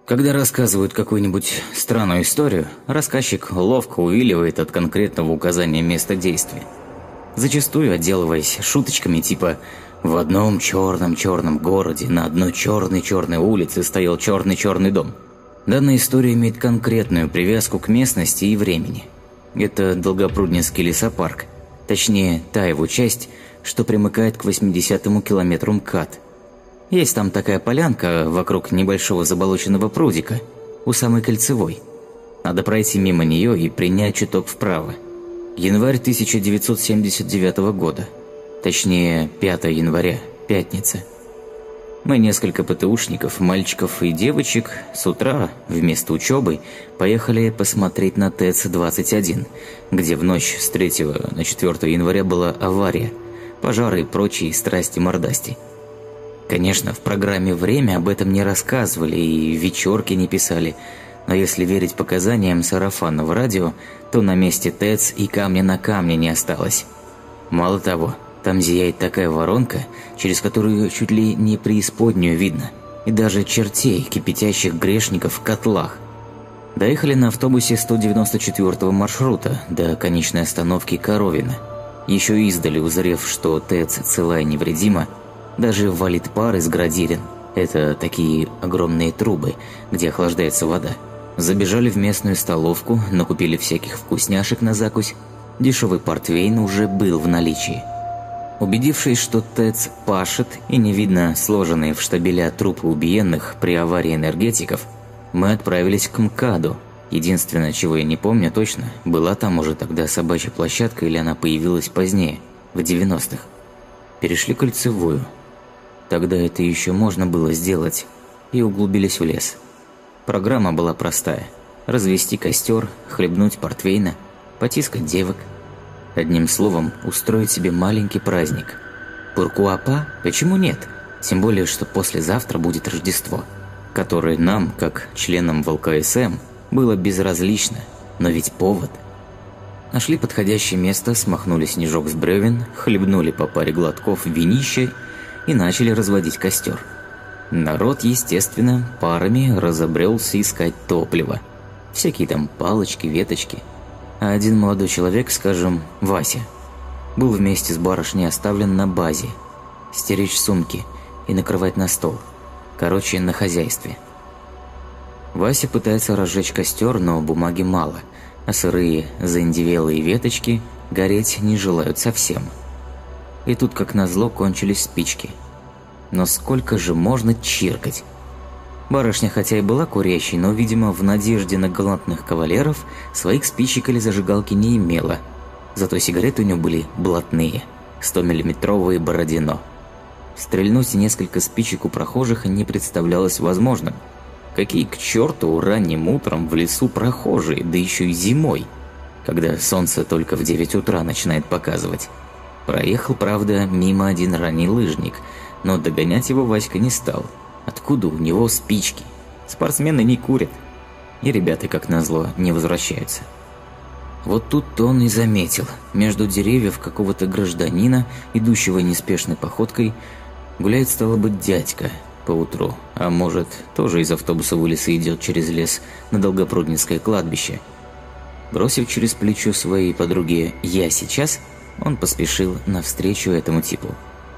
Когда рассказывают какую-нибудь странную историю, рассказчик ловко увиливает от конкретного указания места действия, зачастую отделываясь шуточками типа «в одном черном-черном городе на одной черной-черной улице стоял черный-черный дом». Данная история имеет конкретную привязку к местности и времени. Это Долгопрудненский лесопарк, точнее, та его часть, что примыкает к 80-му километру МКАД. Есть там такая полянка вокруг небольшого заболоченного прудика, у самой Кольцевой. Надо пройти мимо нее и принять чуток вправо. Январь 1979 года. Точнее, 5 января, пятница. Мы, несколько ПТУшников, мальчиков и девочек, с утра, вместо учебы, поехали посмотреть на ТЭЦ-21, где в ночь с 3 на 4 января была авария, пожары и прочие страсти-мордасти. Конечно, в программе «Время» об этом не рассказывали и вечерки не писали, но если верить показаниям сарафанного радио, то на месте ТЭЦ и камня на камне не осталось. Мало того, там зияет такая воронка, через которую чуть ли не преисподнюю видно, и даже чертей, кипятящих грешников в котлах. Доехали на автобусе 194-го маршрута до конечной остановки Коровино. Еще издали узрев, что ТЭЦ цела и невредима, даже валит пар из градирен. Это такие огромные трубы, где охлаждается вода. Забежали в местную столовку, накупили всяких вкусняшек на закусь. Дешевый портвейн уже был в наличии. Убедившись, что ТЭЦ пашет и не видно сложенные в штабеля трупы убиенных при аварии энергетиков, мы отправились к МКАДу. Единственное, чего я не помню точно, была там уже тогда собачья площадка или она появилась позднее, в 90-х. Перешли Кольцевую. Тогда это еще можно было сделать, и углубились в лес. Программа была простая: развести костер, хлебнуть портвейна, потискать девок. Одним словом, устроить себе маленький праздник. Пуркуапа? Почему нет? Тем более, что послезавтра будет Рождество, которое нам, как членам ВЛКСМ, было безразлично, но ведь повод. Нашли подходящее место, смахнули снежок с бревен, хлебнули по паре глотков винища и начали разводить костер. Народ, естественно, парами разобрелся искать топливо. Всякие там палочки, веточки. А один молодой человек, скажем, Вася, был вместе с барышней оставлен на базе. Стеречь сумки и накрывать на стол. Короче, на хозяйстве. Вася пытается разжечь костер, но бумаги мало, а сырые, заиндевелые веточки гореть не желают совсем. И тут, как назло, кончились спички. Но сколько же можно чиркать? Барышня хотя и была курящей, но, видимо, в надежде на галантных кавалеров, своих спичек или зажигалки не имела. Зато сигареты у нее были блатные, 100-миллиметровые Бородино. Стрельнуть несколько спичек у прохожих не представлялось возможным. Какие к черту ранним утром в лесу прохожие, да еще и зимой, когда солнце только в 9 утра начинает показывать. Проехал, правда, мимо один ранний лыжник, но догонять его Васька не стал. Откуда у него спички? Спортсмены не курят. И ребята, как назло, не возвращаются. Вот тут-то он и заметил. Между деревьев какого-то гражданина, идущего неспешной походкой, гуляет, стало быть, дядька поутру. А может, тоже из автобуса вылез и идет через лес на Долгопрудненское кладбище. Бросив через плечо своей подруге «я сейчас», он поспешил навстречу этому типу.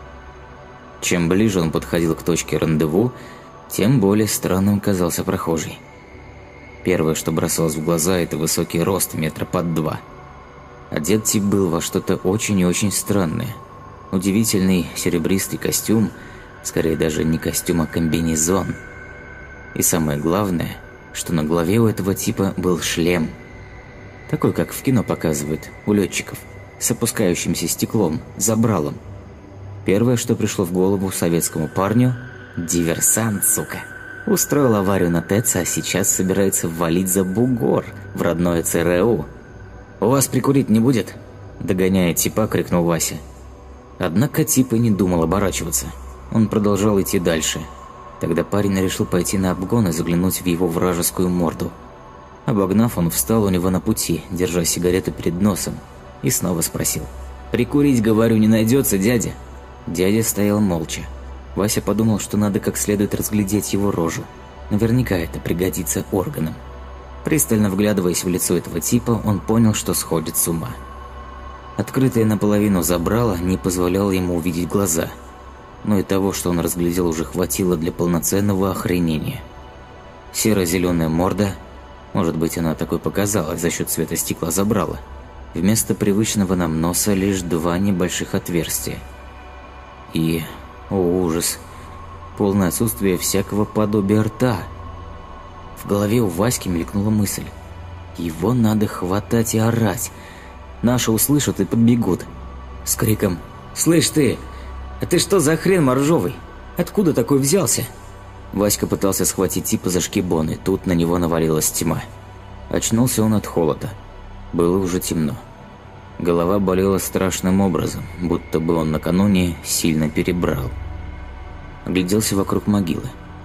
Чем ближе он подходил к точке рандеву, тем более странным казался прохожий. Первое, что бросалось в глаза, это высокий рост метра под 2. Одет тип был во что-то очень и очень странное. Удивительный серебристый костюм, скорее даже не костюм, а комбинезон. И самое главное, что на голове у этого типа был шлем. Такой, как в кино показывают, у летчиков, с опускающимся стеклом, забралом. Первое, что пришло в голову советскому парню – диверсант, сука. Устроил аварию на ТЭЦ, а сейчас собирается валить за бугор в родное ЦРУ. «У вас прикурить не будет?» – догоняя типа, крикнул Вася. Однако тип и не думал оборачиваться. Он продолжал идти дальше. Тогда парень решил пойти на обгон и заглянуть в его вражескую морду. Обогнав, он встал у него на пути, держа сигарету перед носом, и снова спросил: «Прикурить, говорю, не найдется, дядя?» Дядя стоял молча. Вася подумал, что надо как следует разглядеть его рожу. Наверняка это пригодится органам. Пристально вглядываясь в лицо этого типа, он понял, что сходит с ума. Открытое наполовину забрало не позволяло ему увидеть глаза, но и того, что он разглядел, уже хватило для полноценного охренения. Серо-зеленая морда, может быть, она такой показалась за счет цвета стекла забрала, вместо привычного нам носа лишь 2 небольших отверстия. И, о ужас, полное отсутствие всякого подобия рта. В голове у Васьки мелькнула мысль. Его надо хватать и орать. Наши услышат и подбегут. С криком: «Слышь ты, а ты что за хрен моржовый? Откуда такой взялся?» Васька пытался схватить типа за шкибон, и тут на него навалилась тьма. Очнулся он от холода. Было уже темно. Голова болела страшным образом, будто бы он накануне сильно перебрал. Огляделся вокруг могилы.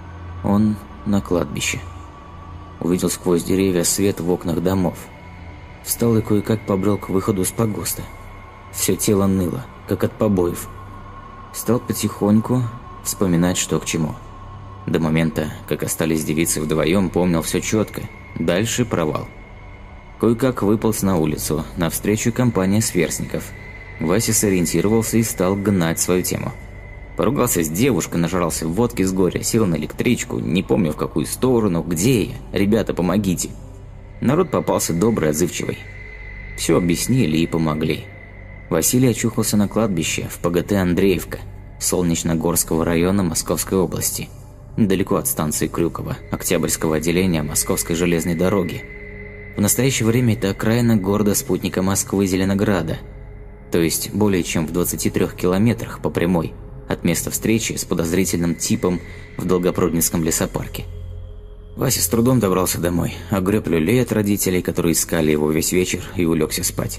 Он на кладбище. Увидел сквозь деревья свет в окнах домов. Встал и кое-как побрел к выходу с погоста. Все тело ныло, как от побоев. Стал потихоньку вспоминать, что к чему. До момента, как остались девицы вдвоем, помнил все четко. Дальше провал. Кое-как выполз на улицу, навстречу компания сверстников. Вася сориентировался и стал гнать свою тему. Поругался с девушкой, нажрался водки с горя, сел на электричку, не помню в какую сторону, где я. Ребята, помогите. Народ попался добрый, отзывчивый. Все объяснили и помогли. Василий очухался на кладбище в ПГТ Андреевка, Солнечногорского района Московской области, недалеко от станции Крюково, Октябрьского отделения Московской железной дороги. В настоящее время это окраина города-спутника Москвы Зеленограда, то есть более чем в 23 километрах по прямой от места встречи с подозрительным типом в Долгопрудненском лесопарке. Вася с трудом добрался домой, огреб люлей от родителей, которые искали его весь вечер, и улегся спать.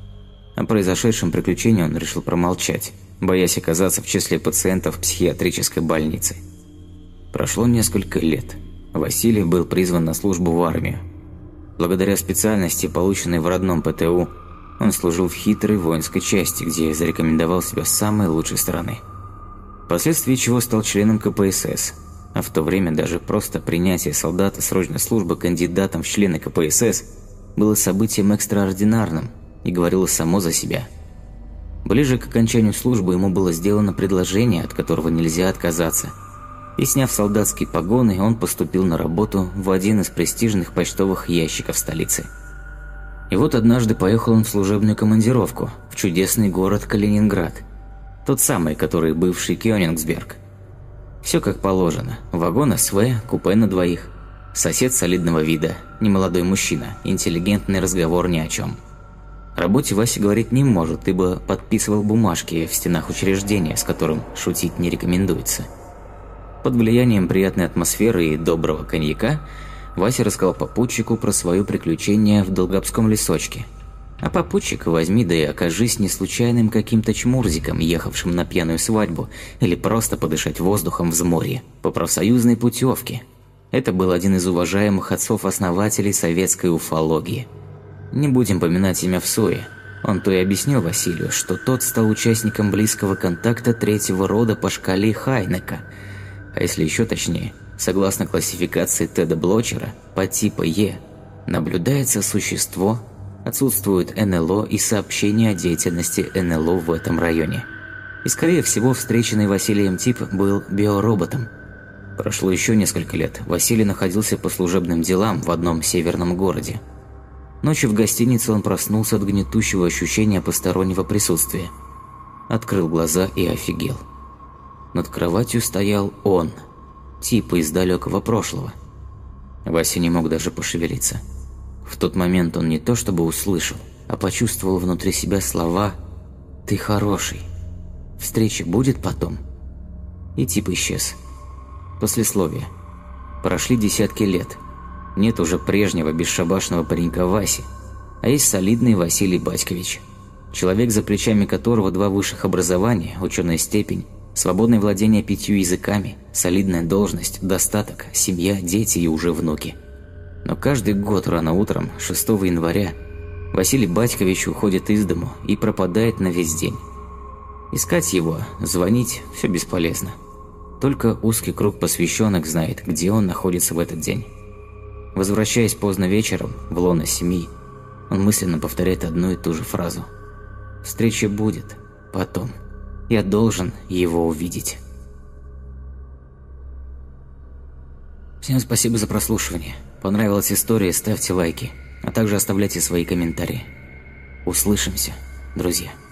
О произошедшем приключении он решил промолчать, боясь оказаться в числе пациентов психиатрической больницы. Прошло несколько лет. Василий был призван на службу в армию. Благодаря специальности, полученной в родном ПТУ, он служил в хитрой воинской части, где зарекомендовал себя с самой лучшей стороны. Впоследствии чего стал членом КПСС, а в то время даже просто принятие солдата срочной службы кандидатом в члены КПСС было событием экстраординарным и говорило само за себя. Ближе к окончанию службы ему было сделано предложение, от которого нельзя отказаться. И сняв солдатские погоны, он поступил на работу в один из престижных почтовых ящиков столицы. И вот однажды поехал он в служебную командировку в чудесный город Калининград. Тот самый, который бывший Кёнигсберг. Все как положено. Вагон СВ, купе на двоих. Сосед солидного вида, немолодой мужчина, интеллигентный разговор ни о чем. О работе Вася говорить не может, ибо подписывал бумажки в стенах учреждения, с которым шутить не рекомендуется. Под влиянием приятной атмосферы и доброго коньяка Вася рассказал попутчику про свое приключение в Долгопском лесочке. А попутчик возьми да и окажись не случайным каким-то чмурзиком, ехавшим на пьяную свадьбу или просто подышать воздухом в взморье по профсоюзной путевке. Это был один из уважаемых отцов-основателей советской уфологии. Не будем поминать имя в суе. Он то и объяснил Василию, что тот стал участником близкого контакта 3-го рода по шкале Хайнека. А если еще точнее, согласно классификации Теда Блочера, по типу Е, наблюдается существо, отсутствует НЛО и сообщение о деятельности НЛО в этом районе. И скорее всего встреченный Василием тип был биороботом. Прошло еще несколько лет, Василий находился по служебным делам в одном северном городе. Ночью в гостинице он проснулся от гнетущего ощущения постороннего присутствия. Открыл глаза и офигел. Над кроватью стоял он, тип из далекого прошлого. Вася не мог даже пошевелиться. В тот момент он не то чтобы услышал, а почувствовал внутри себя слова «Ты хороший. Встреча будет потом?» И тип исчез. Послесловие. Прошли десятки лет. Нет уже прежнего бесшабашного паренька Васи, а есть солидный Василий Батькович. Человек, за плечами которого 2 высших образования, ученая степень, свободное владение 5 языками, солидная должность, достаток, семья, дети и уже внуки. Но каждый год рано утром, 6 января, Василий Батькович уходит из дому и пропадает на весь день. Искать его, звонить – все бесполезно. Только узкий круг посвященных знает, где он находится в этот день. Возвращаясь поздно вечером в лоно семьи, он мысленно повторяет одну и ту же фразу. «Встреча будет. Потом. Я должен его увидеть». Всем спасибо за прослушивание. Понравилась история, ставьте лайки, а также оставляйте свои комментарии. Услышимся, друзья.